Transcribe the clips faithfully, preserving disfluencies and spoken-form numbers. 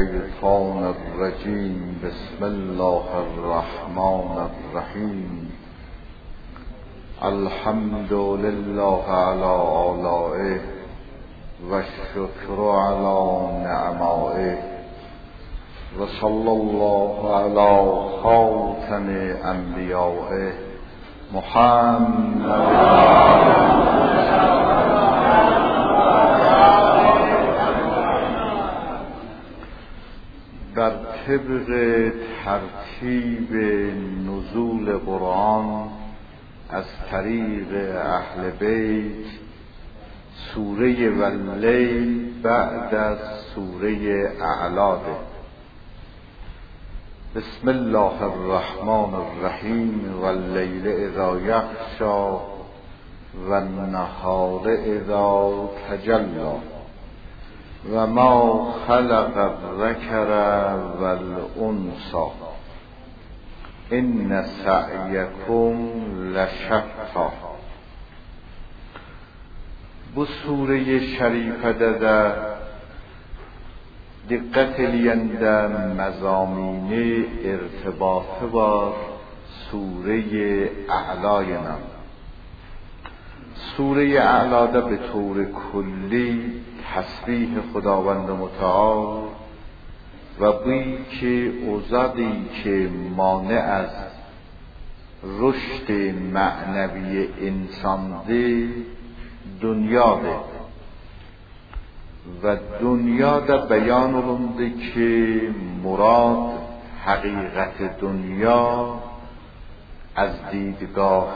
الشيطان الرجيم بسم الله الرحمن الرحيم الحمد لله على آلائه والشكر على نعمائه وصلى الله على خاتم انبیائه محمد در طبق ترتیب نزول قرآن از طریق اهل بیت سوره واللیل بعد از سوره اعلاده. بسم الله الرحمن الرحیم واللیل اذا یغشی والنهار اذا تجلی و ما خلق الذکر والانثی ان سعیکم لشتی. Bu sure şerifede de dikkat eləyəndə məzamini irtibatı var sure-i اعلاینا. سوره اعلاده به طور کلی تسبیح خداوند متعال و بویی که اوزادی که مانع از رشد معنوی انسان ده دنیا ده و دنیا ده بیان رونده که مراد حقیقت دنیا از دیدگاه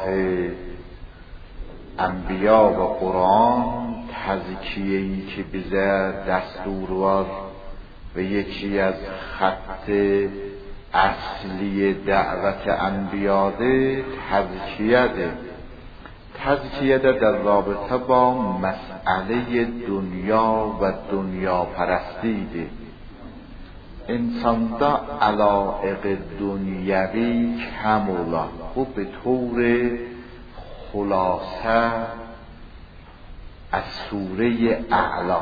انبیا و قرآن تزکیه‌ای که بیزه دستور وار و یکی از خط اصلی دعوت انبیا ده تزکیه ده تزکیه ده در رابطه با مسئله دنیا و دنیا پرستی ده. انسان دا علائق دنیوی کمولا و به طور خلاصه از سوره اعلا.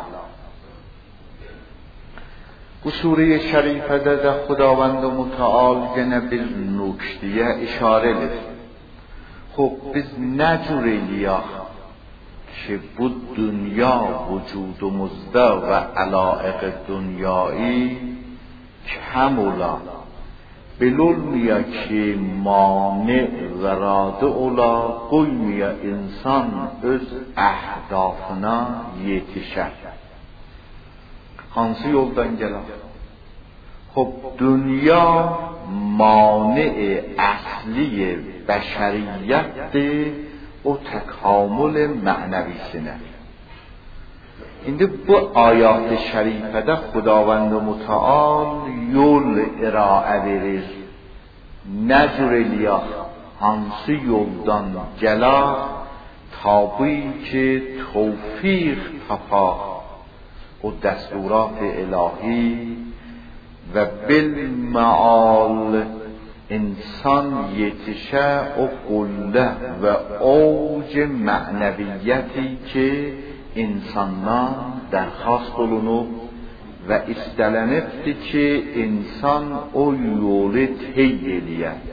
و سوره شریفه ده خداوند متعال گنه بیز نکتیه اشاره لید. خب بیز نجورلیا که بود دنیا وجود و مزده و علائق دنیایی کمولا بلول میا که مانع و راده اولا قوی میا انسان öz اهدافنا یتیشه hansı yoldan gelen. خب دنیا مانع اصلی بشریت ده و تکامل معنویسینه. اینده bu آیات شریفه ده خداوند متعال یول ارائه verir. نجورلیا hansı yoldan gela تابویی که توفیق تپا و دستورات الهی و بالمعال انسان یتشه و قله و اوج معنویتی که انسانان درخواست olunub و استلنفتی که انسان او یول طی eləyər.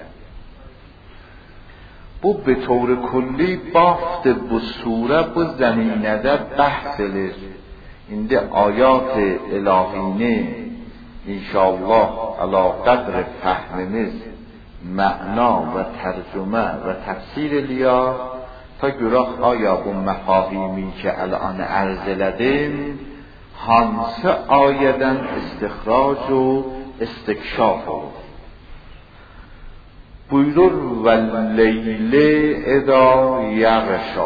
Bu به طور کلی بافت bu سوره bu زمینده بحث edir. İndi ayat الهینه انشاءالله علی قدر فهمimiz معنا و ترجمه و تفسیر لیا تا görək آیا bu مفاهیمی که الان عرض لدیم hansı ayeden استخراج و استکشاف olur. buyurur واللیل اذا یغشی.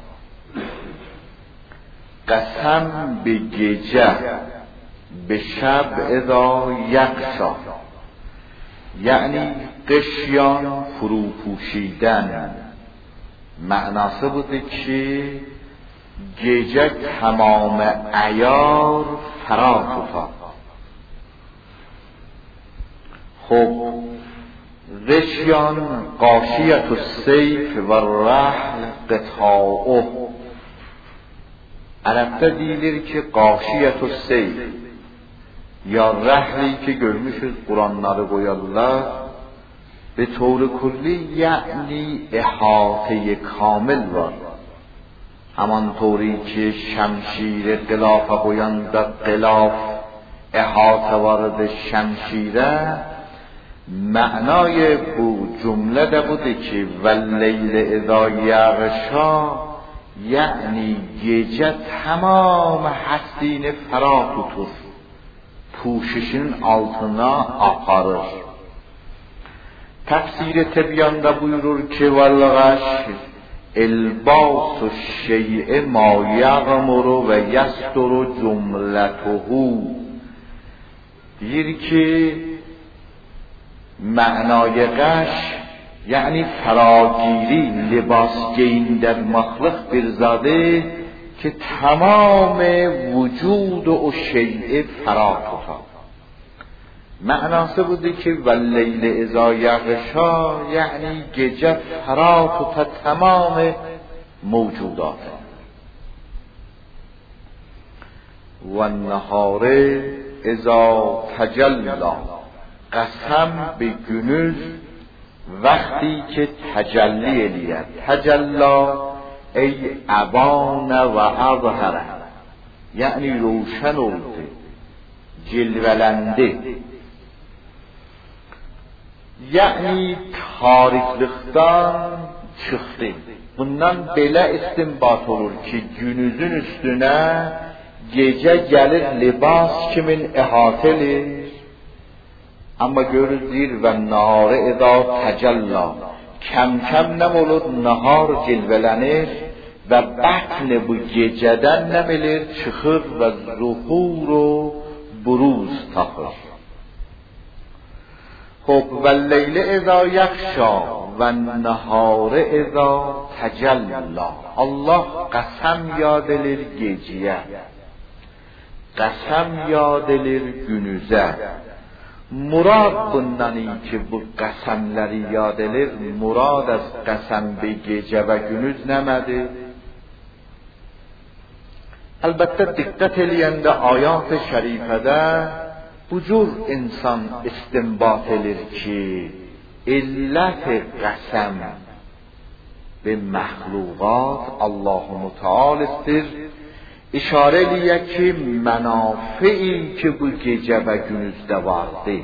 قسم به گیجه به شب اذا یغشی یعنی قشیان فرو پوشیدن. معناسه بوده که گیجه تمام عیار فرا فتاد. خب غشیان غاشیة السیف و الرحل قطاعه. عربده دیlir ki غاشیة السیف یا rəhli که görmüşüz Kur'anları koyarlar به طور کلی یعنی احاطه کامل var. همانطوری که شمشیر غلاف قویند غلاف احاطه وارد شمشیره، معنای بو جمله ده بوده که واللیل اذا یغشا، یعنی gece tamam hastini ferah tutur, puşişin altına aparır. Tefsir-i Tebyan'da buyurur ki velgaş elbasu şey'e ma yağmuru ve yasturu cümletuhu. Deyir ki معنای غش یعنی فراگیری، لباس گیندرماخلق برزاده که تمام وجود و شیء فرا فتاد. معناسه بوده که واللیل اذا یغشا یعنی gece فرا فتاد تمام موجودات. و النهار اذا تجلی، قسم به günüz وقتی که تجلی الید. تجلا ای ابان و اظهر، یعنی روشن oldu، cilvelendi. Yani tariklikten çıktı. Bundan belə istinbat olur ki günüzün üstüne gece gelir libas kimin ihatelir. Ama görürüz ve nahare eza tecella, kem kem nem olur nahar cilvelenir ve batn bu geceden nemilir çıkır ve zuhur و بروز tapır. خب و اللیل اذا یغشا و النهار اذا تجلی. Allah قسم yad edir geceye, قسم yad edir günüze. Murad bundan iyi ki bu qəsəmləri yad edir. Murad az qəsəm be gecə və günüz nəmədir? Əlbəttə diqqət eləyəndə ayat-ı şərifədə bu cür insan istinbat edir ki illət qəsəm ve məxluqat Allah-u Müteala'dır. İşare ediyor ki menafii ki bu gece ve günüzde vardı,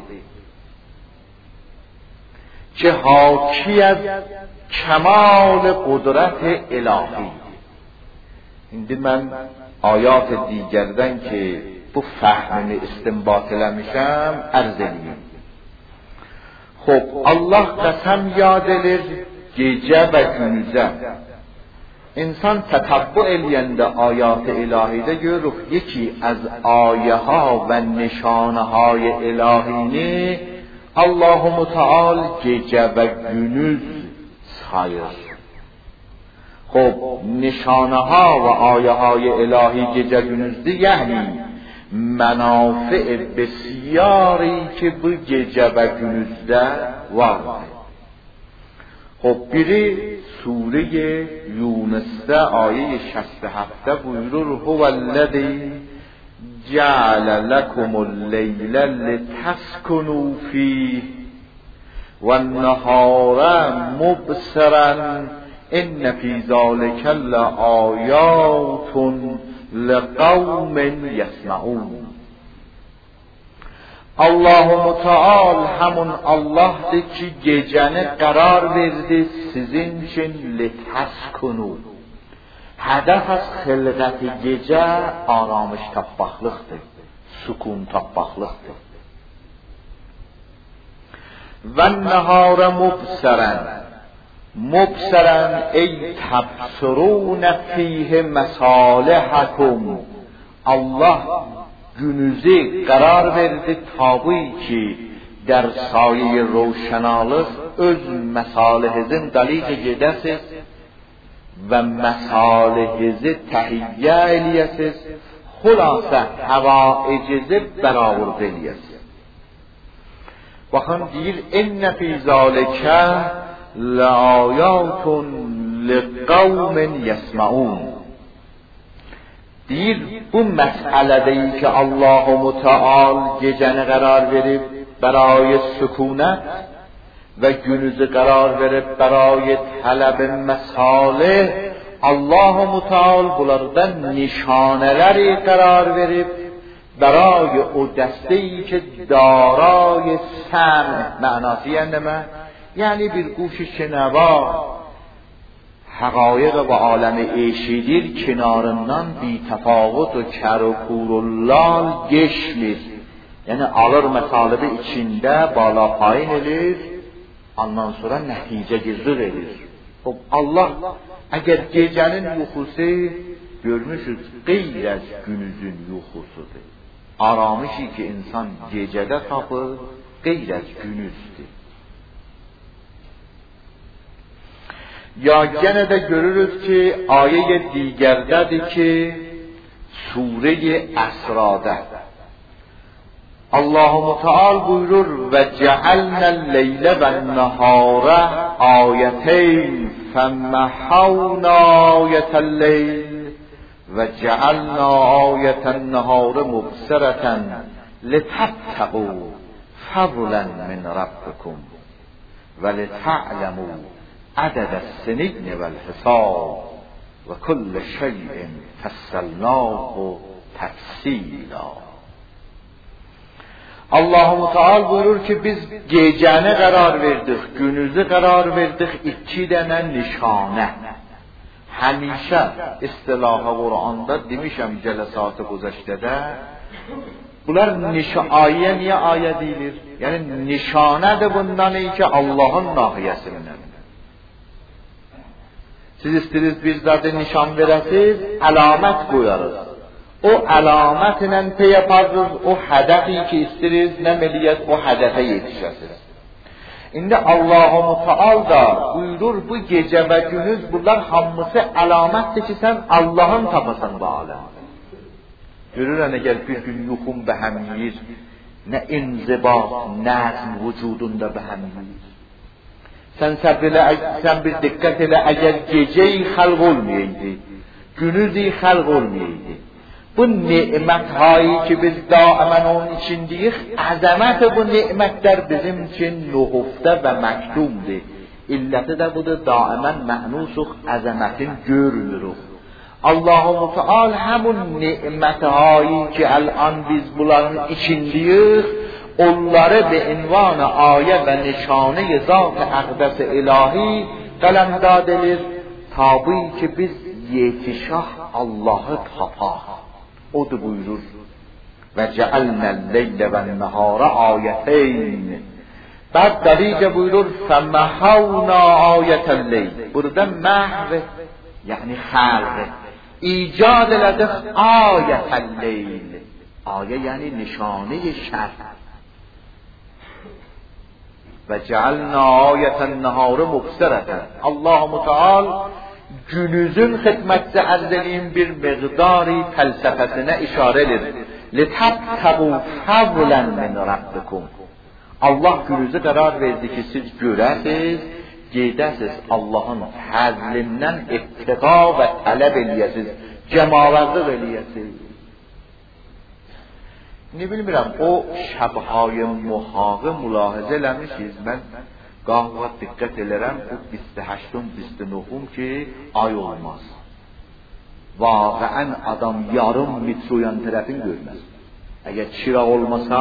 ki haki az kemal kudret ilahi. Şimdi ben ayat دیگرden ki bu fahmini istinbat eləmişəm arz edeyim. Xo'p, Allah qasam yad edir gece ve günüze. İnsan تتبع eləyəndə ayat الهیده görür یکی از آیه ها و نشانه های الهینی الله متعال gece ve günüz sayır. خب نشانه ها و آیه های الهی gece gündüzdür، یعنی منافع بسیاری که bu gece ve günüzde vardır. خب biri سوره یونس'te آیه شصت و هفت buyurur هو الذی جعل لكم اللیل لتسکنوا فیه و النهار مبصرا ان فی ذلک لآیات لقوم یسمعون. Allah Müteal همون Allah'dır ki gecəni qərar verdi sizin için litaskunu. Hədəf az xilqəti gecə aramış tapmaqlıqdır, sükun tapmaqlıqdır. Və nəhara mubsərən, mubsərən ey təbsirun fiyhi məsalihəkum. Allah günüzü qərar verdi tabi ki در سایه روشنالıq öz məsalihizin daliqə gedəsiz və məsalihizi təhiyyə eləyəsiz, xülasə həvaicizi bərabər eləyəsiz. Baxın deyir ennə fī zâlikə لآیات لقوم یسمعون. deyir bu məsələdəyi ki Allah-u Müteal gecəni qərar verib برای سکونت و günüzü قرار verib برای طلب مصالح Allah Müteal bunlardan nişanələri qərar verib برای o dəstəyi ki دارای سمع معنası یعنی nə؟ یعنی bir گوش شنوا حقایق و عالم عیشیdir kenarından bir tefavut و kar و kul و lal geçmir. Yəni alır məsalibi içində bala payın edir, ondan sonra nəticə gizlir edir. O Allah əgər gecənin yuxusu görmüşüz qeyr az günüzün yuxusudur. Aramışı ki insan gecədə tapır, qeyr az günüzdür. Ya gene de görürüz ki ayə digərdədir ki Sure-i Əsra'da Allah-u Müteal buyurur ve cealnel leyle ve nehara ayeteyn femmehawna ayetel leyl ve cealna ayeten nehara mubsireten litabtagu fadlan min rabbikum ve lita'lemu adedes sinin vel hisab ve kulle şeyin fesselnahu tefsila. Allah-u Müteal buyurur ki biz gecəni qərar verdik, günüzü qərar verdik, iki dənə nişanə. Həmişə istilahı Qur'anda demişəm cələsat-ı güzəştədə, bunlar ayə niyə ayə deyilir? Yəni nişanədir bundan ki Allah'ın nahiyəsindən. Siz istiriz bir zadə nişan verəsiz, əlamət qoyarız. O əlamətlə pey yaparız, o hədəfi ki istiriz, nə meliyyət o hədəfə yetişəsiz. İndi Allah-u Müteal da buyurur bu gecə və günüz bunlar hamısı əlamətdir ki sən Allah'ın tapasan bu aləm. Görürən əgər bir gün yuxum bəhəm yiyir, nə inzibat, nəzm vücudunda bəhəm yiyir. Sən səbr elə, sən bir diqqət elə, əgər geceyi xəlq olmayaydı, günüzü xəlq olmayaydı. Bu nimetهایی ki biz دائما onun içindeyik, əzəmət bu nimetlər bizim için nühufdə və məktumdur. İlləti də budur, daimən mə'nusuq, əzəmətin görürük. Allah-u Müteal həmun nimetهایی ki الان biz bunların içindeyik, onları به عنوان آیه و نشانه ذات اقدس الهی قلمداد edilir. Tabi ki biz yetişah Allah'ı tapaq. Odur buyurur. Ve cealnel leyle ve nehara ayeteyn. بعد دلیل buyurur فمحونا آیت اللیل. Burada محو yani خلق. ایجاد لدخ آیت اللیل. آیه یعنی نشانه شب. و جعلنا آیت النهار مبصرة. Allah Müteal günüzün xidmətdə ərzəliyim bir miqdari fəlsəfəsinə işarə edir. لِتَبْتَغُوا فَضْلًا مِنْ رَبِّكُمْ. Allah günüzü qərar verdi ki siz görəsiz, gedəsiz Allah'ın fəzlindən ibtiqa və tələb eləyəsiz, cəmaləzlik eləyəsiz. Ne bilmirəm, o şəbhayı muhağı mülahizə eləmişiz. Mən qahva diqqət elərəm, bu بیست و هشتم بیست و نهم ki ay olmaz. Vaqəən adam yarım mit soyan tərəfin görməz. Əgər çıraq olmasa,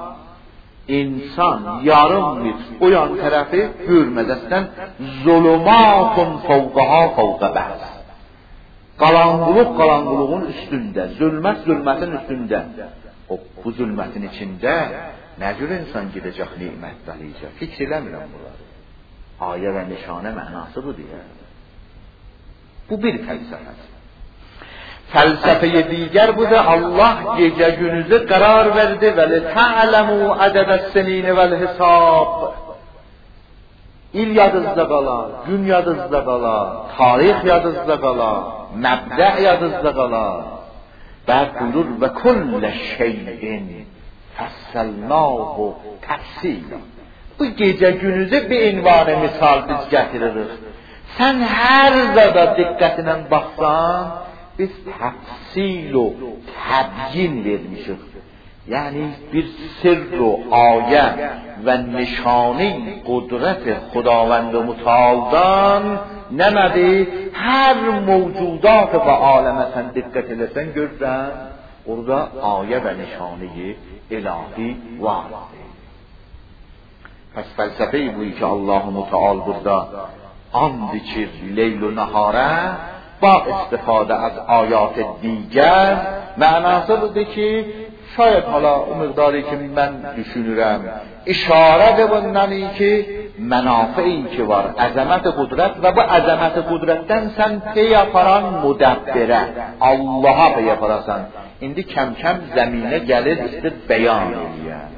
insan yarım mit oyan tərəfi görməz. Əslən, zulümatun fəvqəha fəvqə bəz. Qalanquluq qalanquluğun üstündə, zülmət zülmətin üstündə. O, bu zülmətin içində nə cür insan gedəcək nimət dəliyəcək? Fikr eləmirəm bunları. Ayə və nişanə mənası bu deyə. Bu bir fəlsəfədir. Fəlsəfəyə digər bu da Allah gecə günüzü qərar verdi və لِتَعْلَمُوا عَدَدَ السِّنِينِ وَالْحِسَابِ. İl yadınızda qalar, gün yadınızda qalar, tarix yadınızda qalar, məbdə yadınızda qalar. Bəd buyurur və kullə şeyin fəssəlnahu təfsilə. Bu gecə günüzü bir ünvanı misal biz gətiririk. Sən hər zada diqqətinlə baxsan, bir tفصیل و تبیین vermişik. یعنی bir سر و آیه و نشانه قدرت خداوند متعالdan نمده her موجودات و عالمتن dikkat edersen görürsen orada ayet ve nişane-i ilahi var. Pes felsefe-i buyi ki Allah-u Muteal burada and içir leyl و nahare با استفاده از آیات دیگر معناسه بوده که شاید حالا اون مقداری که من düşünürəm اشاره به bundan که منافعی که var عظمت قدرت و bu عظمت قدرتdən sən pey aparan müdabbirə Allah'a pey yaparasan. İndi kəm-kəm zəminə gəlir işte beyan edir.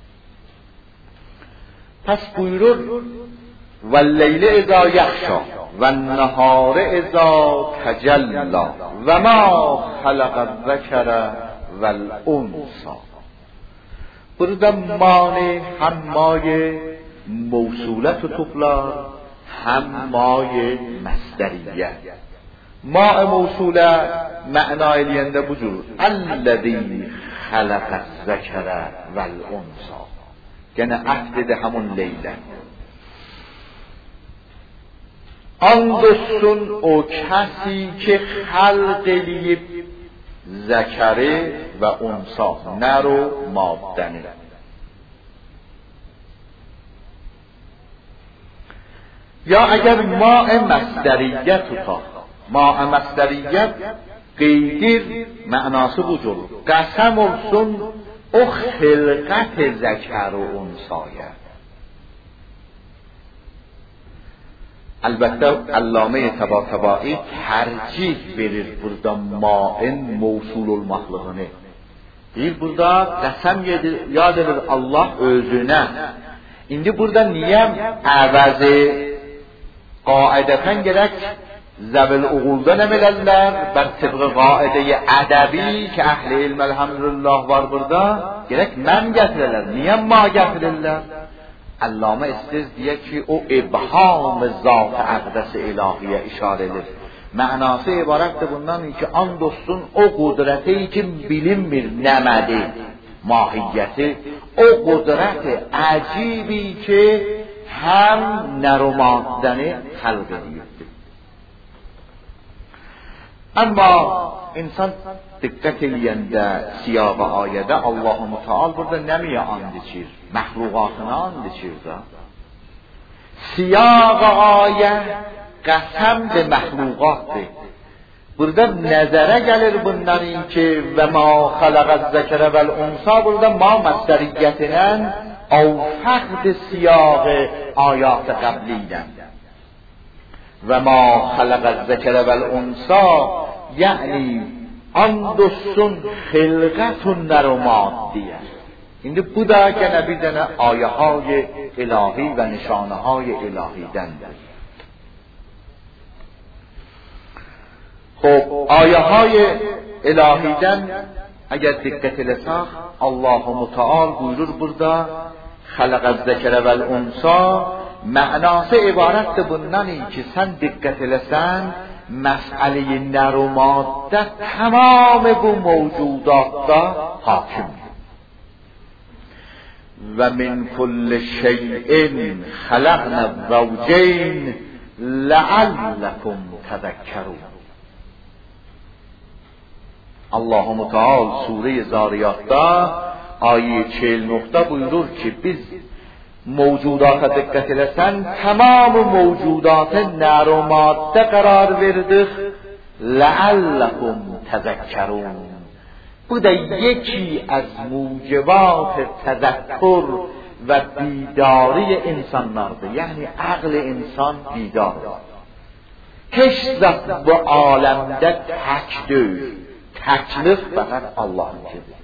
Pes buyurur وَاللَّيْلِ اِذَا يَخْشَى وَالنَّهَارِ اِذَا تَجَلَّى وَمَا خَلَقَ الذَّكَرَ وَالْاُنْثَى. Burada mani hem maye موصولت toplar hem maye mesderiye. Ma موصوله معنا eləyəndə bu cür الذي خلق الذكر والانثى. Yəni əhd edə həmin leylə. And olsun o kəsi ki xalq eləyib zəkəri və unsa, nər o maddəni. یا اگر ماء مصدریت tutaq. ماء مصدریت qeydir mənası bu cür. Qəsəm olsun o xilqət zəkər و unsaya. البته علامه طباطبایی ترجیح verir burada ma'in موصول المخلوقunu. Bir burada qəsəm yad edir Allah özünə. İndi burada niyə əvəzi qaidətən gerek zəbil uğuldan emelerler bər tıbqı qaidəyi ədəbi ki əhl-i ilm elhamdülillah var burada gerek mən gətirirlər. Niyə ma gətirirlər? Allame istiz diye ki o ibham zat-ı əqdəs ilahiyə işarə edir. Mənası ibarətdir bundan ki and olsun o qudrəti ki bilinmir nəmədi mahiyyəti, o qudrəti əcibi ki hem nər و maddəni xəlq edildi. Amma insan diqqət eləyəndə siyaq ayədə Allah-u Muteal burada nəmiyə and içir? Məxluqatına and içir də. Siyaq ayə qəsəm də məxluqatdır. Burada nəzərə gəlir bundan ki və ma xələqəz zəkərə vəl unsa burada ma məstəriyyətinən او فقد سیاق آیات قبلیدن و ما خلق الذکر و الانثی یعنی آن دوستون خلقت نر و مادیه. این بودا که نبیدن آیه های الهی و نشانه های الهی دند. خب آیه های الهی دند اگر دقت لساخ الله متعال buyurur burada خلق الذکر و الانثی معنası ibarətdir bundan ki sən diqqət eləsən məsələ nər و maddə tamam bu mövcudatda hakimdir. Və min kulli şeyin xalaqna zawjayn la'allakum tadhakkarun. Allah-u Muteal Sure-i Zariyat'ta ayet چهل nokta buyurur ki biz mevcudata dikkat edersen tamam mevcudatı nər و madde karar verdik لعلكم تذکرون. Bu da yeki az mucibat tezekkur ve bidari insanlardır. Yani akl insan bidardır. Hiç zat bu alemde tek değil. Teklik fakat Allah'ınkidir.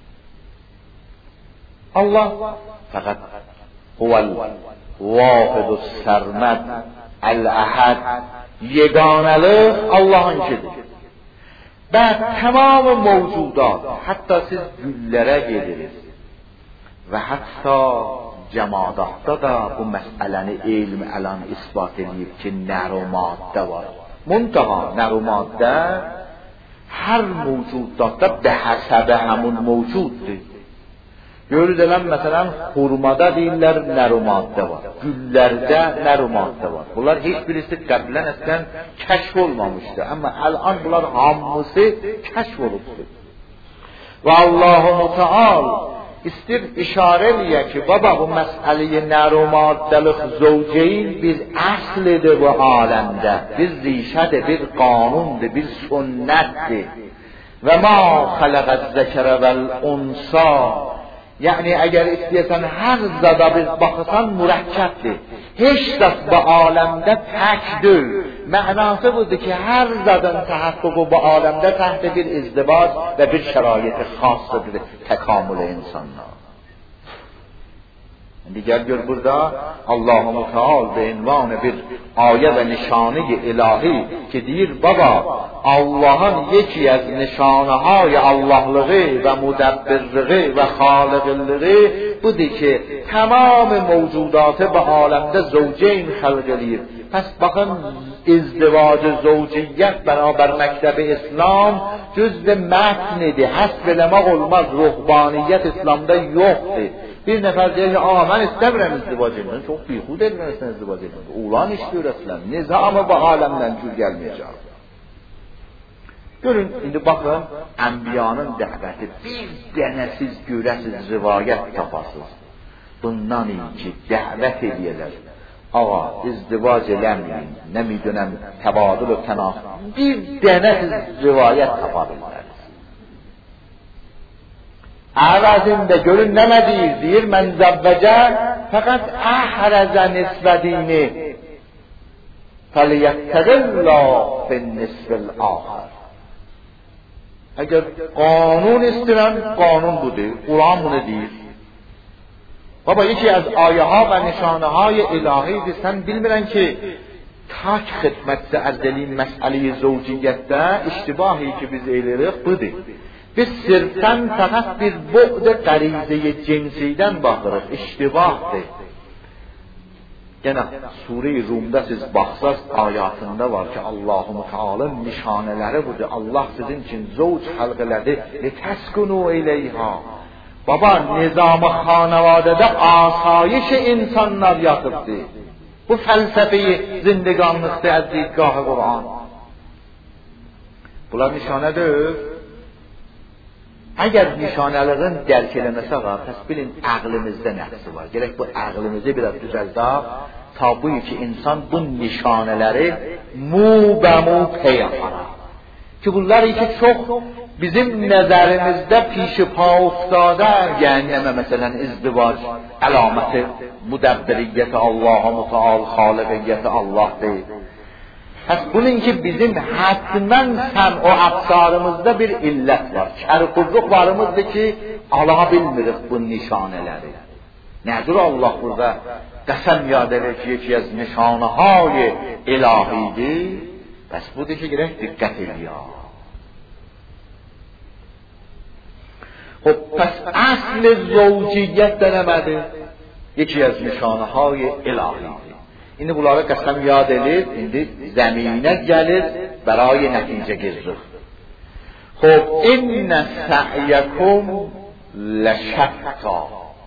Allah fakat huvel vahidus sermed el-ahad yeganelik Allah'ınkidir. Bəd tamam mevcudat hatta siz güllere geliriz ve hatta cemaatda da bu meseleni ilm alan ispat edip ki nər و madde var. Muntaha nər و madde هر موجود داده به حسب همون موجودdir. Görürlər məsələn xurmada deyirlər nər maddə var, güllərdə nər maddə var. Bunlar heç birisi qəblən əslən kəşf olmamışdı, amma الان bunlar hamısı kəşf olubdur. Və Allahu Teala istir işarə eləyə ki, baba bu məsələyə nər maddəlik zövceyn bir əslidir bu aləmdə, bir rişədir, bir qanundur, bir sünnətdir. Və ma xələqəz zəkərə vəl unsa. Yəni əgər istəyəsən hər zada bir baxırsan mürəkkəbdir. Heç zat bu aləmdə təkdir. Mənası budur ki, hər zadın təhəqqüqü bu aləmdə təhت bir izdivac və bir şərait xassıdır təkamül insanlar. دیگر gör burada Allah-u Teala به عنوان bir ayə və nişanə ilahi ki deyir baba Allah'ın yeki az nişanəhay Allahlığı və mudabbirliği və xaliqliği budur ki tamam mevcudatı bu aləmdə zövceyn xəlq eləyir. Pəs baxın ازدواج زوجیت بنابر مکتب اسلام جزء متنیه حسب لما olmaz ruhbaniyet İslam'da yoktur. Bir nefer diyor ki aa ben istemiyorum ازدواج etmeni. Çok beyhude etmezsen ازدواج etmeni. Oğlan istiyor İslam. Nizamı bu alemden cür gelmeyecek. Görün indi bakın enbiyanın dəvəti bir dənə siz görəsiz rivayət tapasınız. Bundan iyi ki dəvət ediyələr. Ağa izdivac eləməyin, nə midönəm təbadül və tənah. Bir dənə siz rivayət tapabilirsiniz. Əvəzində görün nə deyir? Deyir mən zəvvəcə fəqət əhrəzə nisbədini fəliyyəttəqillah fin nisbil axır. Əgər qanun istəyirəm, qanun budur. Quran bunu deyir. Baba yکی از آیه ها و نشانه های الهی دیستن bilmirən ki tak xidmətdə ərdəliyim məsələyi zövciyyətdə iştibahi ki biz eylərik budur. Biz sirfən fəqət bir bu'd qərizəyə cinsidən baxırıq, iştibahdır. Yenə Sure-i Rum'da siz baxsaz ayatında var ki Allah-u Teala'nın nişanələri budur. Allah sizin için zövc xalq elədi litəskunu ileyha. Baba nizam-ı xanavadədə asayiş insanlar yatıbdır. Bu fəlsəfeyi zindiganlıqdır az didgah-ı Qur'an. Bunlar nişanədir. Əgər nişanələrin dərk eləməsək, pəs bilin əqlimizdə nəqsi var. Gerək bu əqlimizi biraz düzəldək, ta bu ki insan bu nişanələri mu bə mu pey aparar. Ki bunlar ki çox bizim nəzərimizdə pişi pa uftada, yəni məsələn izdivac əlaməti müdəbbiriyyəti Allah-u Teala xaliqiyyəti Allah'dır. Pəs bunun ki bizim hətmən sən o əqsarımızda bir illət var. Kərqurluq varımızdır ki ala bilmirik bu nişanələri. Nədir Allah burada qəsəm yad edir ki yeki az nişanəhay ilahidir. Pəs budur ki gerək diqqət eləyək. خب پس اصل زوجیت دنمده یکی از نشانه های الهی. اینو bunlara قسم یاد elib, indi زمینه gəlir برای نتیجه گیری. خب ان سعیکم لشتا.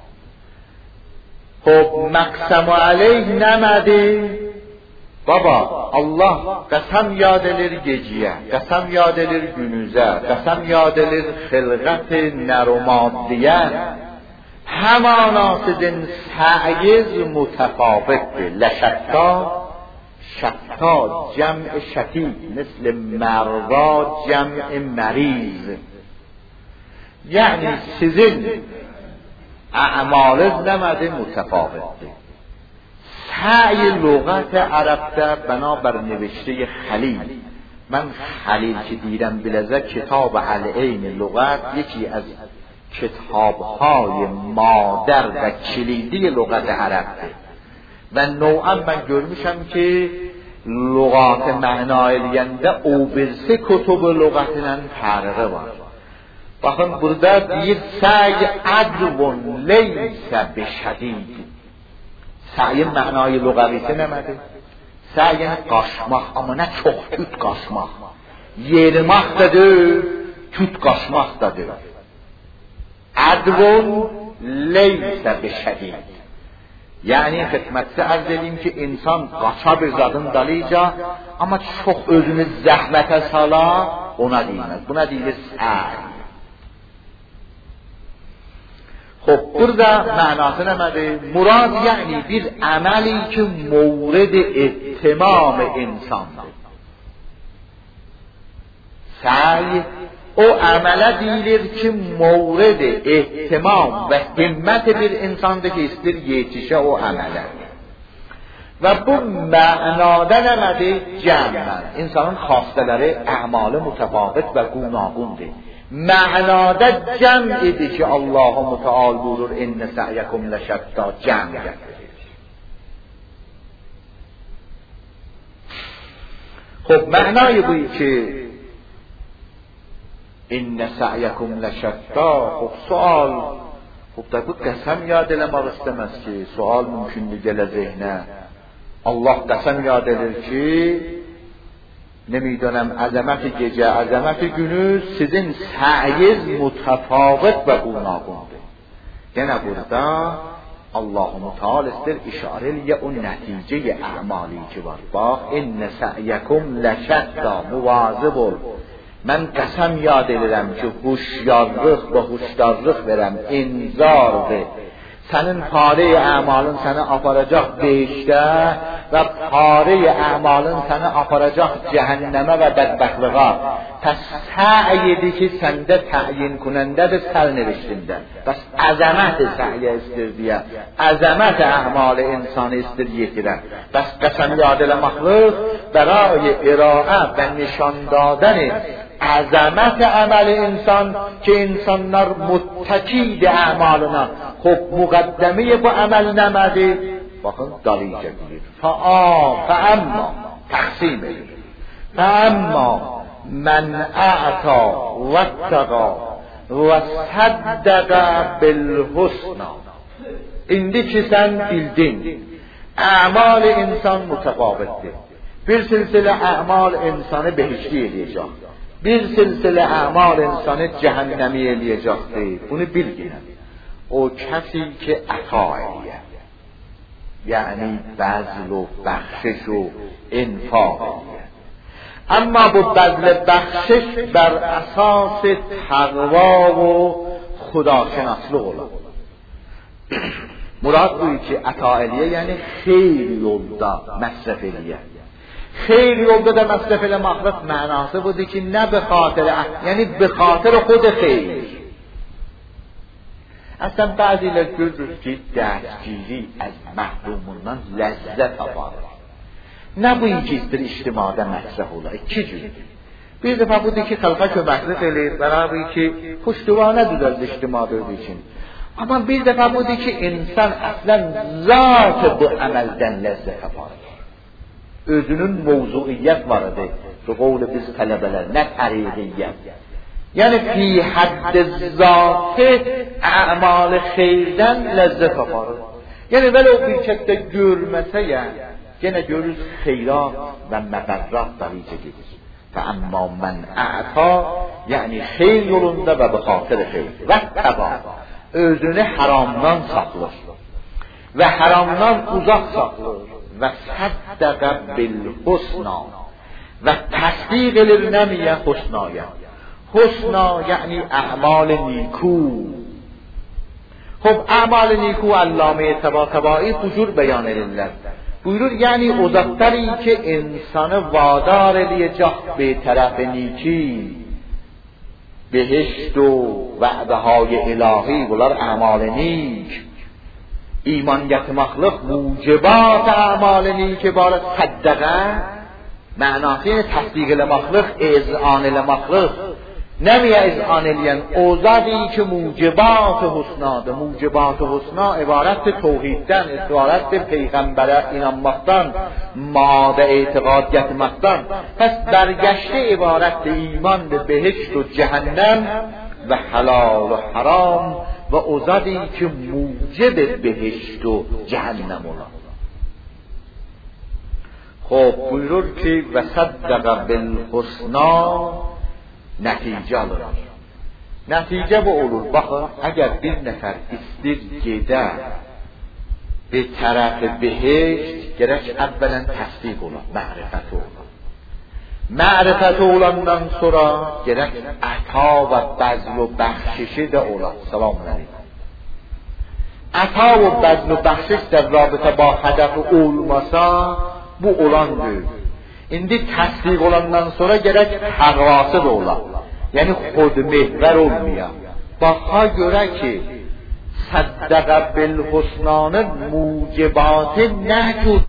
خب مقسم علیه نمده baba Allah qəsəm yad edir geciyə, qəsəm yad edir günüzə, qəsəm yad edir xilqət-i nər-maddiyə. Həmanasıdın səyiz mütəfavitdir. Ləşətta, şətta cəm-i şətik, misl mərva cəm-i məriz. Yəni sizin əmalız nəmədi mütəfavitdir. سعی لغت عربده بنابر نوشته خلیل. من خلیل که دیدم بلزه کتاب العین لغت یکی از کتابهای مادر و کلیدی لغت عربده و نوعا من görmüşəm ki لغات معنایلینده اوبرسه کتب لغتinin فرقه var. Bakın burada deyir سعی عدو لیس بشدید. سعی معنای لغویسه نمده. سعی یعنی قاشmaq, amma nə çox küt qaşmaq. yermaqdadır, küt qaçmaqdadır. Ədvun leysə beşədid. Yəni xidmətdə ərz edeyim ki, insan qaça bir zadın dalıca, amma çox özünü zəhmətə sala, ona deyilməz. Buna deyilir səy. خب burada mənası nədir? Murad yəni bir əməli ki mورد ehtimam insandır. Səy o əmələ deyilir ki mورد ehtimam və himmət bir insandır ki istir yetişə o əmələ. Və bu mənada nədir? Cəmən. İnsanın xassələri, əmalı mütəfavit və qunaqundur. Mənada cəm idi ki Allah-u Müteal buyurur inne sə'yəkum ləşətta cəm gətirir. Xub mənayı bu ki inne sə'yəkum ləşətta. Xub sual, xub da bu qəsəm yad eləmək istəməz ki, sual mümkündür gələ zehnə. Allah qəsəm yad edir ki نمیدونم عظمت gece, عظمت gündüz sizin səyiz mütəfavit və qunaqundur. Yenə burada Allah-u Müteal istir işarə eləyə o nəticəyə əmali ki var. Bax, inne sə'yəkum ləşətta, muvazib ol. Mən qəsəm yad edirəm ki, huşyarlıq və huşdarlıq verəm, inzardır. Sənin pare-i əmalın səni aparacaq behişdə və pare-i əmalın səni aparacaq cəhənnəmə və bədbəxtlığa. Pəs səy edir ki, səndə təyin kunəndədir səl nevişdində. Bəs əzəmət-i səyə istir deyə, əzəmət-i əmalı insanı istir yetirə. Bəs qəsəm yad eləməklik برای ارائه və nişan دادن عظمت عمل انسان که insanlar muttaqid اعمالına خب مقدمه bu عمل نمده bakın dalıca deyir فآ فاما تقسیم edir فاما من اعطى واتقى وصدق بالحسنى. İndi ki sen bildin اعمال insan mütefavittir. Bir silsile اعمال insanı behişli edecek. Bir silsile اعمال insanı cehennemi eləyəcəkdir. Bunu bilgin. O kسی که عطا eləyər. یعنی بذل و بخشش و انفاق eləyər. اما bu بذل بخشش بر اساس تقوا و خداشناسلıq olur. Murad bu ki عطا eləyər yəni xeyr yolda məsrəf eləyər. خیر yolda da məsrəf eləməklik mənası budur ki, nə bi xatir, yəni bi xatir xud xeyr. Əslən, bəzilə görürüz ki, dəstgiri az məhrumundan ləzzət aparır. Nə bu ki, istir ictimada məsrəf olar? İki cürdür. Bir dəfə budur ki, xalqa köməklik eləyir, bərabər ki, puştuvanə düzəldir ictimada özü üçün. Amma bir dəfə budur ki, insan əslən zat bu əməldən ləzzət aparır. Özünün mevzuiyyət var idi. Bu qovlu biz tələbələr, nə təriqiyyət. Yəni, fi hədd-i zatı əmal xeyrdən ləzzət aparır. Yəni, vələ o bir kətdə görməsə, yəni, yenə görür xeyrat və məqərrat dalıca gedir. Və əmmə mən ə'ta, yəni xeyr yolunda və bu xatır xeyr. Və təba, özünü haramdan saxlır. Və haramdan uzaq saxlır. Və səddəqə bil-husna və təsdiq edir nəmiyə husnaya. Husna yəni ə'mal نیکو. خب ə'mal نیکو Allame Tabatabai bu cür beyan edirlər. Buyurur yəni o zatları ki insanı vadar eləyəcək bir tərəf نیکی. بهشت و وعدهای الهی bunlar ə'mal نیک. ایمان گتمخلق موجبات اعمال نیک بارد صدقه معناتی تصدیق لمخلق اذعان لمخلق نمی اذعان لین اوزادی که موجبات حسناده. موجبات حسنا عبارت توحیدن، عبارت پیغمبر اینامختن، ماده اعتقاد گتمختن. پس برگشته عبارت ایمان به بهشت و جهنم و حلال و حرام و اوزادی که موجب بهشت و جهنم اونا. خب buyurur ki və səddəqə bil husna nəticə alır. Nəticə bu olur. Baxın, əgər bir nəfər istir gedə bir tərəf behişt, gərək əvvələn təsdiq ola, mərifət ola. Mərifət olandan sonra gərək əta və bəzl و bəxşişi də ola. Selamun aleyküm. Əta və bəzl و bəxşiş در رابطه با هدف olmasa bu olandır. İndi təsdiq olandan sonra gərək təqvası da ola. Yəni xudmehvər olmaya. Baxa görə ki صدق بالحسنان موجبات نهج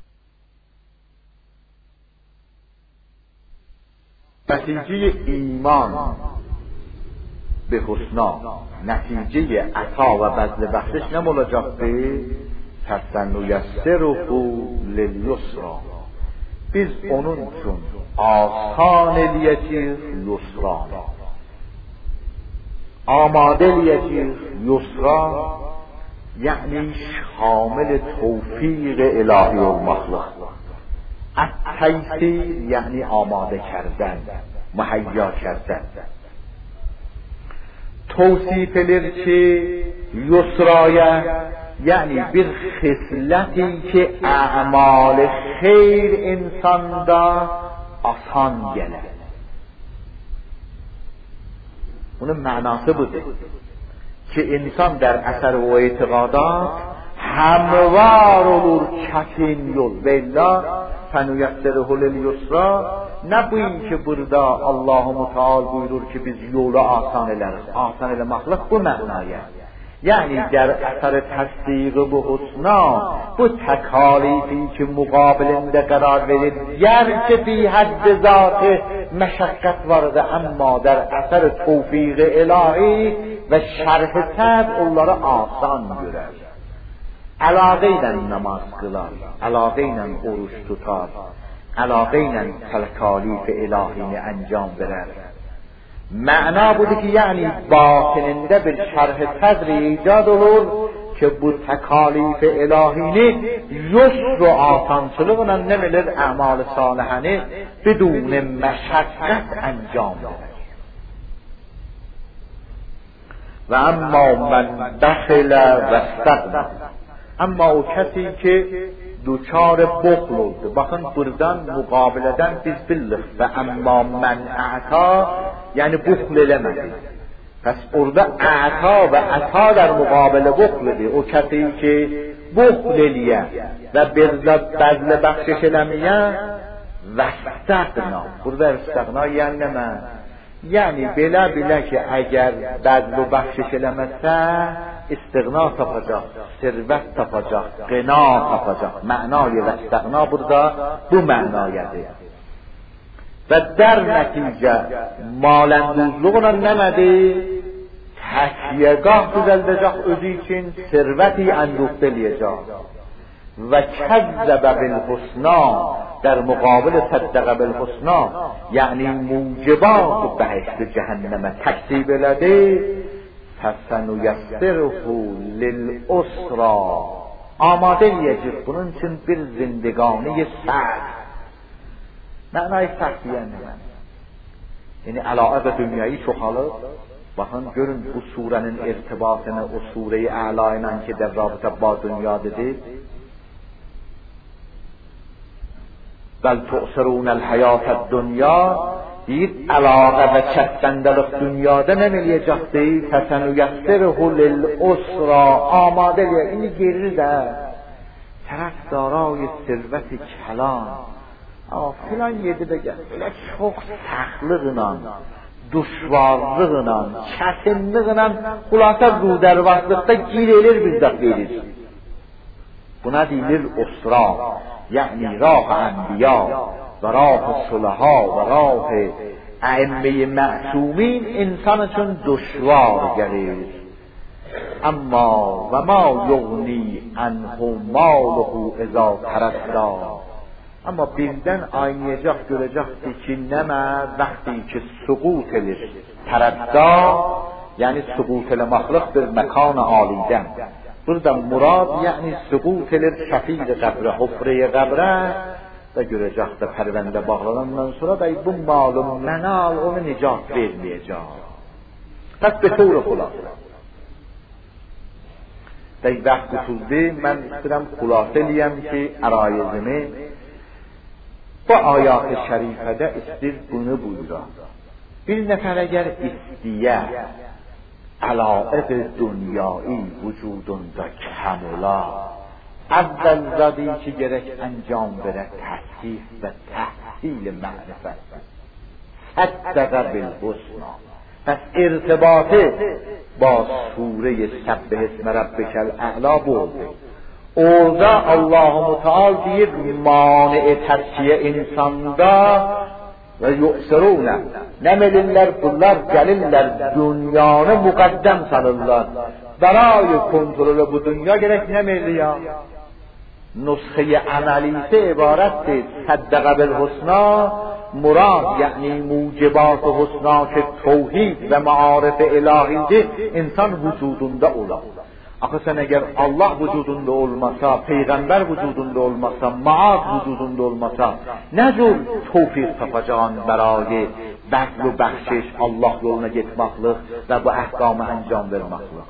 نتیجه ایمان به حسنا، نتیجه عطا و بذل بخشش نمولاجاق به فسنیسره لیسرا، biz onun üçün asan eləyəcəyik yusra، آماده eləyəcəyik yusra، یعنی شامل توفیق الهی olmaqlıq. التیسیر یعنی آماده کردن، مهیا کردن. توصیف edilir ki yusraya یعنی bir xisləti ki əmal xeyr insanda asan gələr. Bunun mənası budur ki insan در اثر و اعتقادات هموار olur çətin yol. Və illa fənuyyəssərihu lilyusra, nə bu ki burada Allah-u Müteal buyurur ki biz yolu asan ederiz. Asan eləməklik bu mənaya. یعنی در اثر تصدیق به حسنا bu تکالیفی که مقابلنده قرار verir گرچه بی حد ذات مشقت وارده اما در اثر توفیق الهی و شرح صدر onları آسان görər. علاقه ilə namaz qılar, علاقه ilə oruç tutar, علاقه ilə تکالیف الهی انجام verər. معنا بوده که یعنی باطنinde bir şerh صدر ایجاد olur ki bu تکالیف الهini yusr و آسانçılıqla nə bilir əmal-ı salihəni بدون مشقت انجام verir. و اما من بخل و استغنا، اما o کسی که دوچار بخل oldu. Bakın buradan muqabileden biz bilirik ve amma men a'ta yani buxl eləmədi. Pəs orada a'ta və ata در مقابل buxldir. O kəsi ki buxl eləyə və bəzlə bəxşiş eləməyə və istəqna. Burada istəqna yəni nəmə? Yəni belə bilə ki əgər bəzl و bəxşiş eləməsə istiğna tapacaq, servət tapacaq, qina tapacaq. Mənayı və istəqna burada bu mənayadır. Və در nəticə malənduzluqla nəmədi? Təkiyyəgah düzəldəcək özü üçün, servəti əndüqdə eləyəcək. Və kəzzəbə bilhusna در مقابل صدق بالحسنا یعنی موجبات بهشت جهنم تکذیب elədi. فَسَنُيَسِّرُهُ لِلْأُسْرَى آماده eləyəcək bunun üçün bir zindگانی سخت. معنای سخت یعنی یعنی علایق dünyayı çoxalır. Baxın görün bu surənin irtibatını o surəyi əla ilə ki در رابطه با dünya dedi. بل تؤثرون الحیات الدنیا، deyir əlaqa və çəttəndəlik dünyada nə eləyəcəkdir? فَسَنُيَسِّرُهُ لِلْأُسْرَى آماده eləyər. İndi gerir də tərəf darای servət-i kəlan filan yerdə də gəl. Elə çox səxtlıqla, düşvarlıqla, çətinliklə xülasə rudərvazlıqda gir elir bizdət verir. Buna deyilir usra. یعنی راه انبیا و راه صلحا و راه ائمه معصومین انسان چون دشوار گرید. اما و ما یغنی عنه ماله اذا تردی، اما birdən aynayacaq görəcəkdir ki nəmə vəqti ki suqut elir. Tərədda yəni suqut eləməklikdir məkan alidən. Burada murad yani sübut elir şafir qəbrə, hufrəyə qəbrə və görəcək də pərvəndə bağlanandan sonra da bu malum mənal onu nicat verməyəcək. Pəs به طور خلاصه در وقت گفتوده من istəyirəm xülasə eləyəm ki, ərayizimi bu ayat şərifədə istir bunu buyurur. Bir nəfər əgər istəyə əlaiq dünyایی vücudunda kəmula اول زادی که گرک انجام بره تصحیح و تحصیل معرفت صدق بالحسنا. پس ارتباطه با سوره سبح اسم ربک الاعلی برده. orada Allah-u Teala deyir mani tezkiye insanda ve yu'siruna nemeliller bunlar gelirler dünyanı mukaddem salırlar. برای کنترل bu dünya gerek nemeli ya. نسخه عملیسه عبارت صدق بالحسنا مراد یعنی موجبات حسنا که توحید و معارف الهیdir insan vücudunda olar. Axı sən əgər Allah vücudunda olmasa, peyğəmbər vücudunda olmasa, maad vücudunda olmasa, nə cür tevfiq tapacağın برای bəzl و bəxşiş, Allah yoluna getməklik və bu əhkamı انجام verməklik.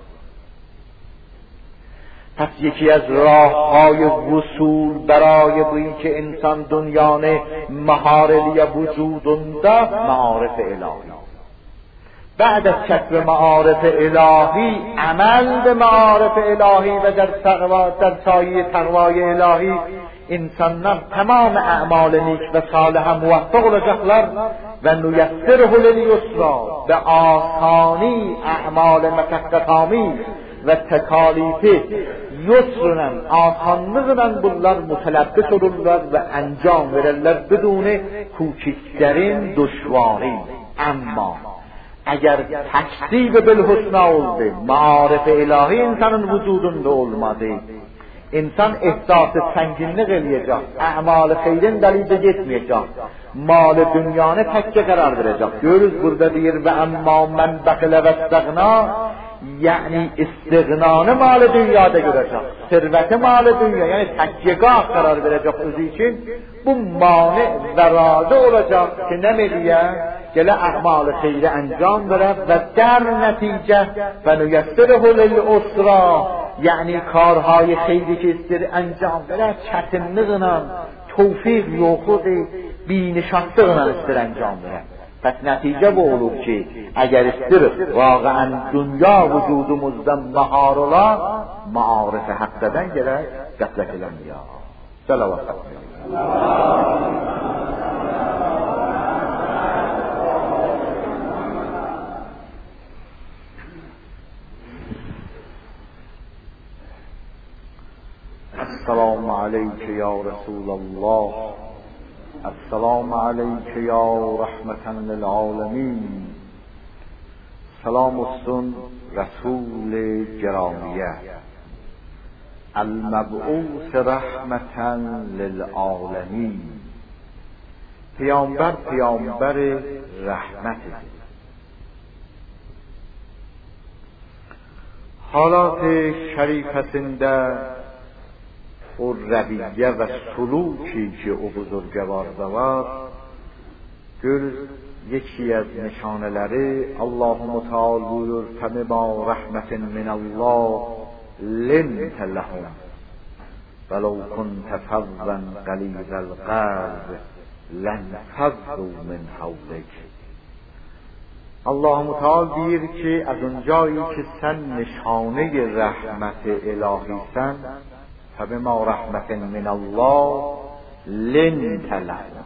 پس یکی از راه‌های وصول برای بویی که انسان دنیانه مهارلی وجودنده معارف الهی. بعد از کسب معارف الهی عمل به معارف الهی و در تقوا در سایه تقوای الهی insanlar tamam اعمال نیک و صالح موفق olacaklar و نیسره للیسرا ve آسانی اعمال مشقت‌آمیز ve tekalifi yusrunen, asanlıqla bunlar mütələbbis olurlar ve encam verirler بدون کوچکترین دشواری. اما اگر تکذیب بالحسنا oldu, معارف الهی insanın vücudunda olmadı, insan ehsas sənginlik eləyəcək, əmal xeyrin dəlicə getməyəcək, mal dünyanı təkkə qərar verəcək. Görürüz burada deyir və əmmə mən bəxilə və istəğna, yəni istiğnanı mal dünyada görəcək, sirvəti mal dünya, yəni təkkəgah qərar verəcək özü üçün. Bu mani vəradə olacaq ki, nə mediyə? Gələ əmal-ı xeyri əncam verər və در nəticə və nüyəssirəhu lil-usra, yəni karهای xeyri ki istir əncam verər, çətinliklə, tevfiq yoxudur, binişastıqla istir əncam verər. Pəs nəticə bu olur ki, əgər istirib vaqəən dünya vücudumuzdan mahar ola, maarif-i haqqədən gələk qəflət eləməyə. Səlavat etməyə. السلام علیک یا رسول الله، السلام علیک یا رحمتا للعالمین. سلام olsun رسول گرامیه المبعوث رحمتا للعالمین. پیامبر پیامبر رحمت. حالات شریفتinde o رویه و سلوکی که o بزرگوارda var, görürüz یکی از نشانه‌ları Allah-u Teala buyurur فَمِمَا رَحْمَةٍ مِنَ اللّٰهِ لِنْتَ لَهُمْ وَلَوْ كُنْتَ فَظًّا غَلِيظَ الْقَلْبِ لَانفَضُّوا مِنْ حَوْلِكَ. Allah-u Teala deyir ki از اونجایی که sen نشانه رحمت الهیsən فَبِمَا رَحْمَةٍ مِنَ اللّٰهِ لِنْتَ لَهُمْ.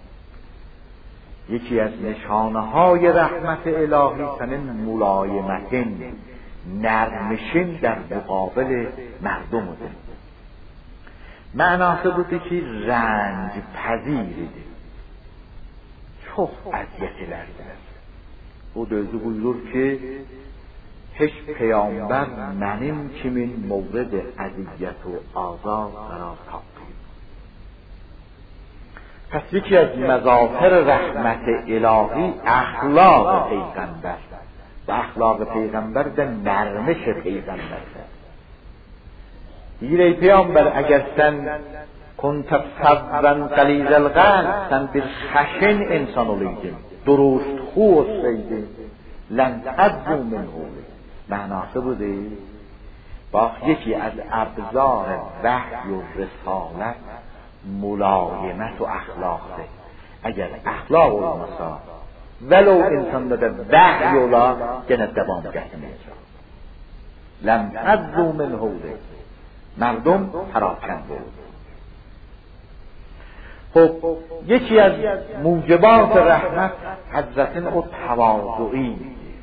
یکی از نشانه های رحمت الهی senin ملایمتین، نرمشین در مقابل مردمده. معنası budur ki رنج پذیریdir. Çox əziyyət elərdir. O da özü buyurur ki heç peygamber mənim kimin mورد əziyyət و آزار قرار tapmayıb. پس یکی از مظاهر رحمت الهی اخلاق پیغمبر و اخلاق پیغمبر در نرمش پیغمبر. دیگه ای پیامبر اگر sen کنت فظا غلیظ القلب، sen bir xəşin insan olaydın, duruşt xu olsaydın, lən təzzü minhu. Mənası budur. Bax, یکی از ابزار وحی و رسالت ملایمت و اخلاقdır. Əgər əxlaq olmasa, vəlow insanda da vəhy ola, genə devam gətirməyəcək. لم تذو من حوله، مردم پراکنده بود. خب یکی از موجبات رحمت حضرت او تواضعی.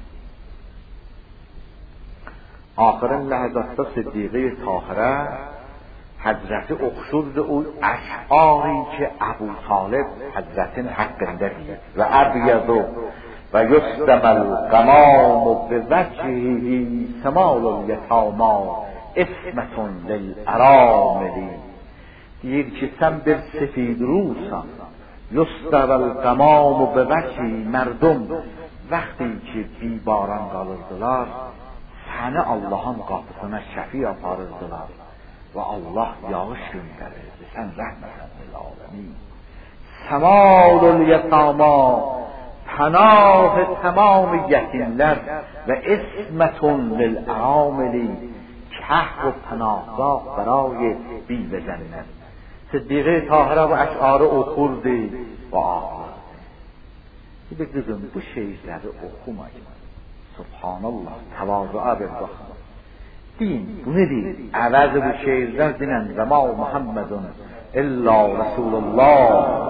آخرین لحظات صدیقه طاهره حضرت اخشرد او اشعاری که ابو طالب حضرت حقنده دید و ابیض و یستم الغمام بوجهه سمال الیتاما اسمتون للاراملی. دیر که سم بر سفید روسم یستم الغمام بوجهه، مردم وقتی که بیباران قالırdılar səni Allah'ın qapısına şəfi aparırdılar və Allah yağış göndərirdi. Sən rəhmətən lil aləmin. Səmalul yetama, پناه تمام یتیمler و اسمتون للعاملی، کهف و پناهگاه برای بیوه زنان. صدیقه طاهره و اشعار okurdu و ağlardı. Bir kızım bu şiirleri okumayın. Subhanallah, tevazuğa bir bakın. Deyin, bu nedir? Əvəz bu şiirler dinen ve ma Muhammedun illa Resulullah.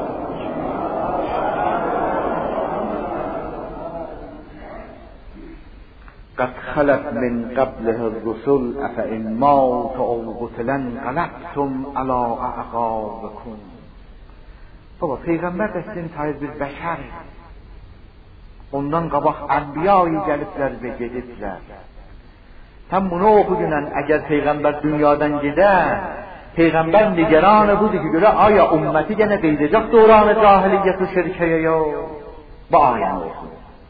قد خلت من قبله الرسل افإن مات او قتلا انقلبتم على اعقابكم. بابا پیغمبر دستین tayız bir bəşər. Ondan qabaq ənbiyayı gəliblər və gediblər. Sən bunu oxudunən, əgər peyğəmbər dünyadan gedə, peyğəmbər nigeranı budur ki, görə aya ümməti gənə qeydəcək döranı cahiliyyət و şirkəyə yox. Bu ayəni oxudun.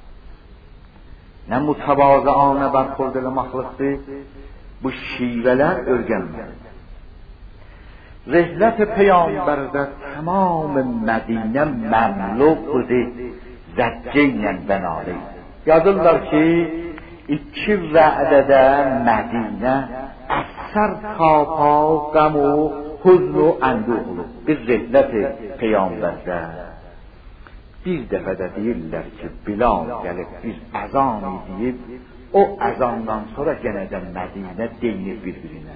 Nə mütəvazıanə bərxurd eləməklikdir, bu şivələr örgənməlidir. Rihlət Peyğəmbərdə tamam Mədinə məmluqdir, zəccə ilə bənalı. Yazırlar ki, iki vədədə Mədinə əksər tapa, qəm و huzn و əndüh olub. Bir rihlət Peyğəmbərdə bir dəfə də deyirlər ki, Bilal gəlib bir əzan edib, o əzandan sonra yenə də Mədinə deyinir bir-birinə.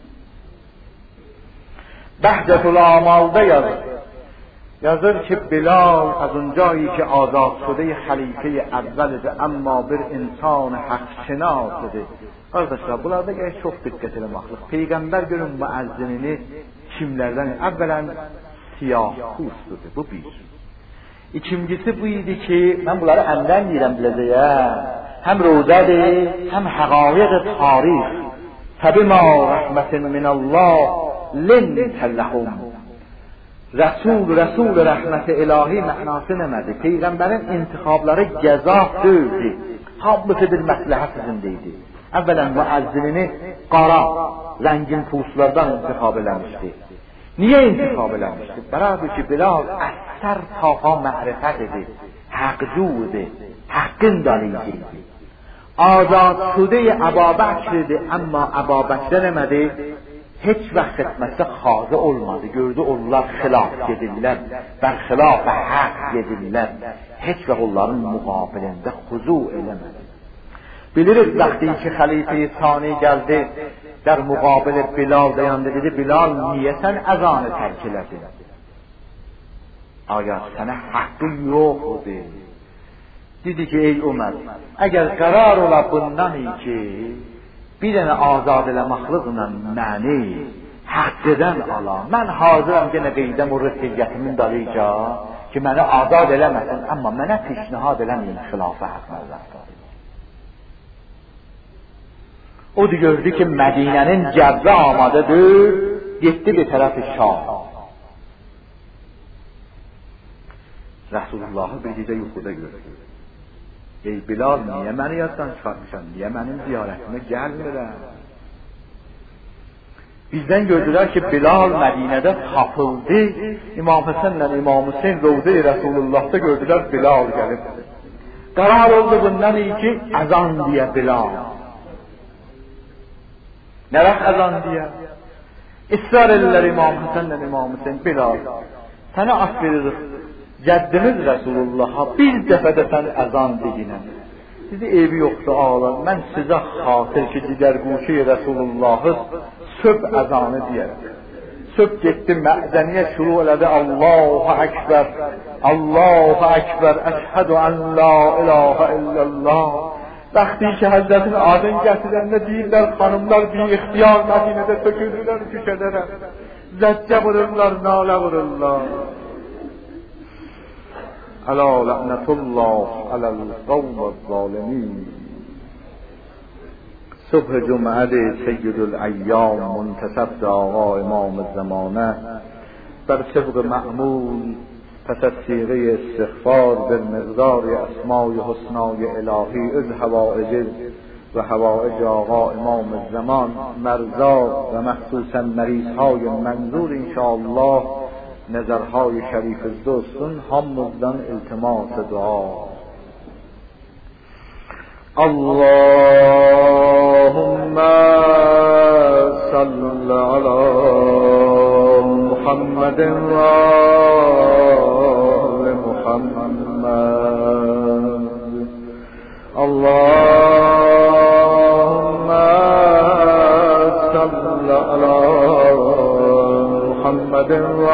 Bəhdətül Amal'da yazır. Yazır ki, Bilal az öncəyi ki, azad şude xəlifə-i əvvəlidir, amma bir insan haqşinasıdır. Qardaşlar, bunlarda gerek çox diqqət eləməklik. Peyğəmbər görün müəzzinini kimlərdən? Əvvələn siyah pustdur, bu bir. İkincisi bu idi ki, mən bunları əmdən deyirəm biləcəyə, həm rozədir, həm həqaiq tarix. Təbimə rəhmətin minəllah lintəlləhum. Rəsul, Rəsul rəhməti ilahi mənası nəmədir? Peyğəmbərin intiqabları gəzaq dövdü. Hamısı bir məsləhət sizindeydi. Əvvələn müəzzinini qara, rəngin pulslardan intiqab eləmişdi. Niye intikab eləmişdi? Beraber ki, Bilal əksər tafa mərifət idi, həqcudu, haqqın dalıydı. Azad şude-i Əbabəkirdi, amma Əbabəkirə nəmədi? Heç vaxt etməsə xazı olmadı. Gördü onlar xilaf gedirlər, bərxilaf haqq gedirlər. Heç vaxt onların müqabilində xuzu eləmədi. Bilirik vaxtı ki, xəlifə-i sani gəldi, در مقابل بلال dayandı, dedi, Bilal niye sen əzanı tərk elədin? Aya sənə haqqı yoxdur. Dedi ki, ey Ömər, əgər qərar ola bundan ki, bir dənə azad eləməkliklə məni haqqıdan ala, mən hazıram yenə qeydəm o rəfiyyətimin dalıca ki, məni azad eləməsin, amma mənə pişnihad eləməyin xilafə haqqı rəftar. O da gördü ki, Mədinənin cəbri amadıdır, getdi bir tərəf-i Şam. Rəsulullahı bir gecə yuxuda gördü. Ey Bilal, niyə məni yaddan çıxartmışsan? Niyə mənim ziyarətimə gəlmirəm? Bizden gördüler ki Bilal Medine'de tapıldı. İmam Hasan'la İmam Hüseyin Rovza-i Resulullah'ta gördüler Bilal gelip. Karar oldu bundan iyi ki ezan diye Bilal. Nereye ezan diye? İsrar ederler İmam Hasan'la İmam Hüseyin Bilal. Sana ak veririz. Ceddimiz Resulullah'a bir defa de sen ezan dedin. Sizi evi yoktu ağlar. Ben size hatır ki gider guşi Resulullah'ı söp ezanı diyelim. Söp gitti me'zeniye şuru elədi. Allahu Ekber. Allahu Ekber. Eşhedü en la ilahe illallah. Vakti ki Hazretin adın getirenle değiller hanımlar bir ihtiyar Medine'de töküldüler köşelere. Zecce vururlar, nale vururlar. Ala la'netullah alel kavmel zalimin. صبح جمعه سید الایام منتصب آقا امام زمانه بر طبق معمول پس از صیغه استغفار به مقدار اسمای حسنای الهی از حوائج و حوائج آقا امام زمان مرزا و مخصوصا مریضهای منظور انشاءالله نظرهای شریف دوستون هممزدن التماس دعا. اللهم صل على محمد وآل محمد. اللهم صل على محمد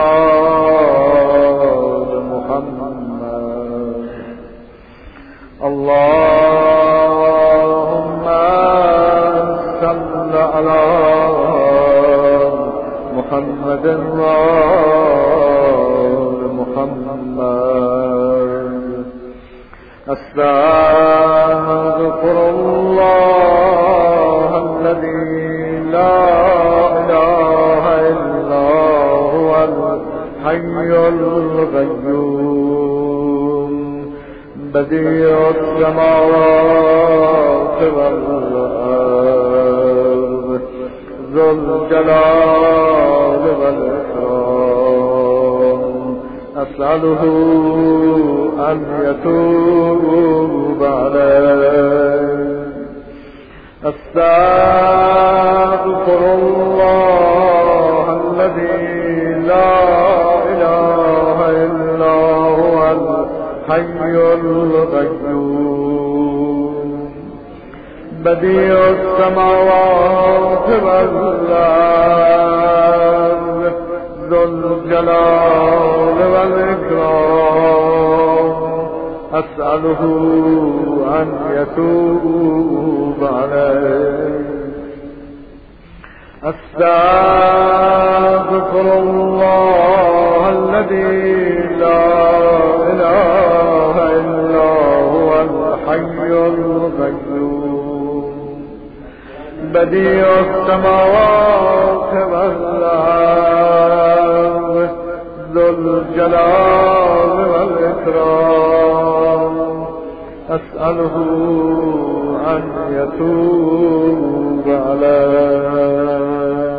وآل محمد. اللهم صل على محمد وآل محمد. استغفر الله الذي لا إله إلا هو الحي القيوم بديع السماوات والأرض ذو الجلال والإكرام. أسأله أن يتوب عليه. أستغفر الله الذي لا إله إلا هو الحي القيوم بديع السماوات والأرض ذو الجلال والإكرام. أسأله أن يتوب عليه. أستغفر الله الذي لا إله إلا هو الحي القيوم بديع السماوات والأرض ذو الجلال والإكرام. أسأله أن يتوب عليه.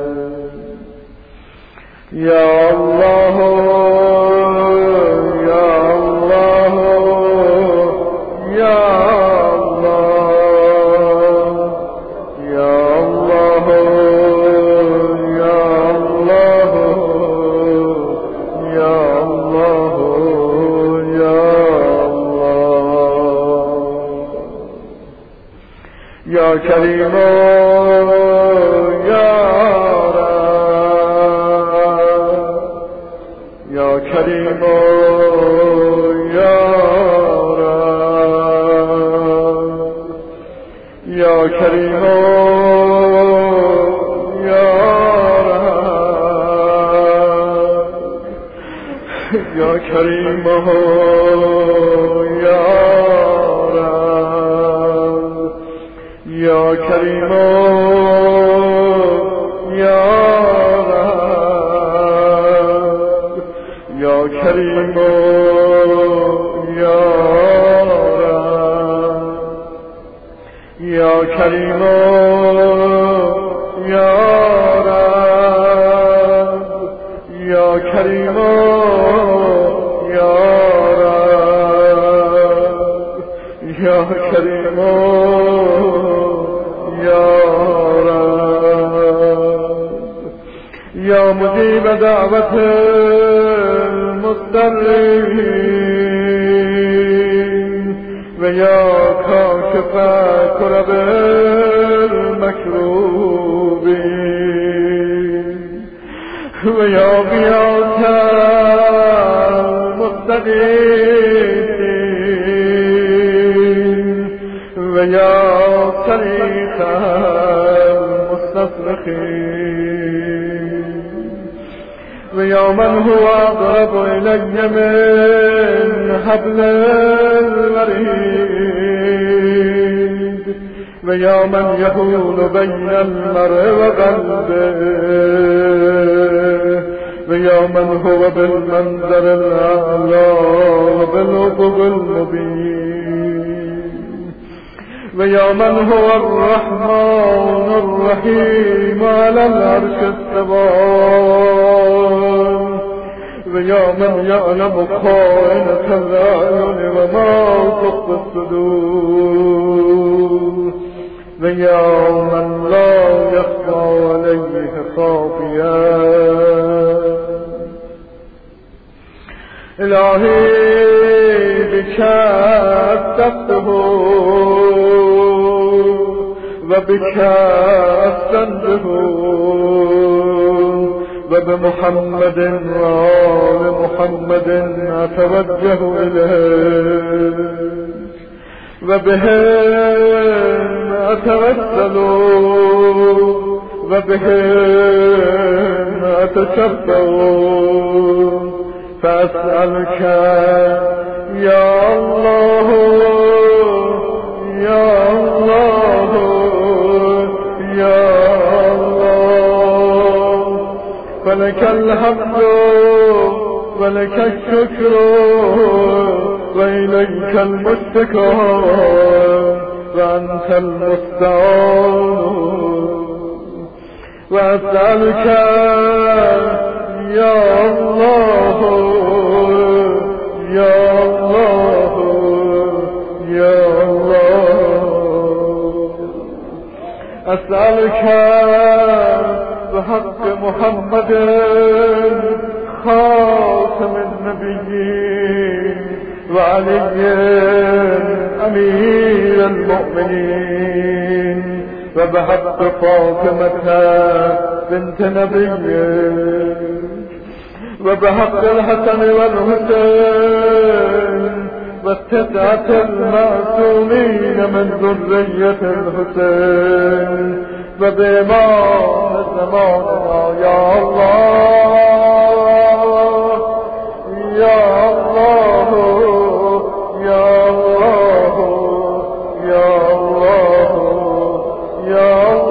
يا الله يا الله يا الله يا الله يا الله يا الله يا الله يا كريم يا كريم يا رب يا كريم يا رب يا كريم يا رب يا كريم يا كريم يا رب يا كريم يا رب کریم یا رب یا کریم یا رب یا مجیب دعوت المضطرین و یا کاشف کرب المکروبین و یا غیاث المستغیثین و یا طریق المستصرخین و یا من هو اقرب الی من حبل الورید و یا من یحول بین المرء و قلبه و یا من هو بالمنظر الاعلی و بالافق المبین و یا من هو الرحمن الرحیم علی العرش استوى و یا من یعلم خائنة الاعین و ما تخفی الصدور و یا من لا یخفی علیه خافیه الهی بک استفتح و بک استنجح و بمحمد و آل محمد اتوجه الیک و بهم اتوسل و بهم اتشفع فاسألك یا الله یا الله یا الله فلك الحمد ولك الشكر وإليك المشتكى وأنت المستعان وأسألك يا الله يا الله يا الله أسألك بحق محمد خاتم النبيين وعلي أمير المؤمنين وبحق فاطمة بنت نبيك وبحق الحسن والحسين والتسعة المعصومين من ذرية الحسين وبإمام زماننا يا الله يا الله يا الله يا الله يا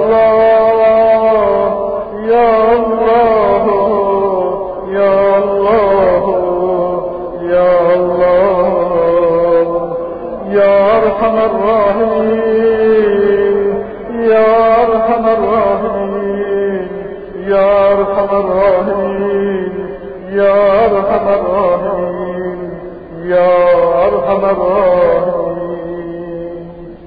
الله يا الله يا الله يا الله يا أرحم الراحمين يا أرحم الراحمين يا أرحم الراحمين يا أرحم الراحمين يا أرحم الراحمين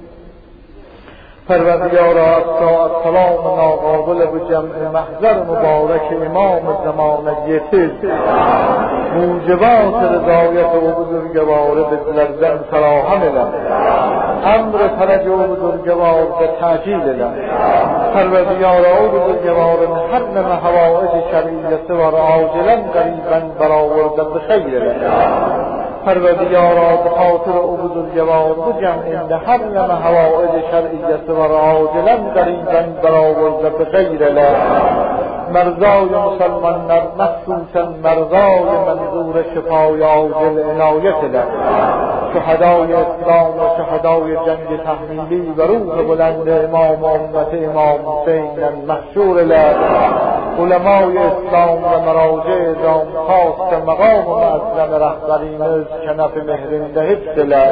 پروردگارا السلام ناقابل به جمع محضر مبارک امام زمانه تیز موجبات رضایت و بزرگواره به لرزن فراهم لن امر فرج و بزرگوار به تعجیل لن پروردگارا و بزرگوار محرم حوائج شریعت و عاجلا قریبا برآورده به خیر لن پروردگارا به خاطر او بزرگوار به جمع محرم حوائج شریعت و عاجلا قریبا برآورده به خیر لن مرضای مسلمان مخصوصا مرضای منظور شفای عاجل عنایت لن شهدای اسلام و شهدای جنگ تحمیلی و روح بلند امام امت امام حسین محشور لن علمای اسلام و مراجع دام خاص مقام معظم رهبرین از کنف مهرنده حفظ لن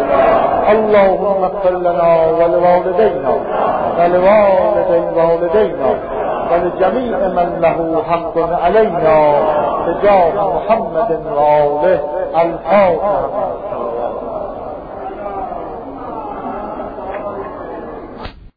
اللهم اغفر لنا ولوالدینا ولوالدی والدینا ولجميع من له حق علينا بجاه محمد وآله الفاتحة.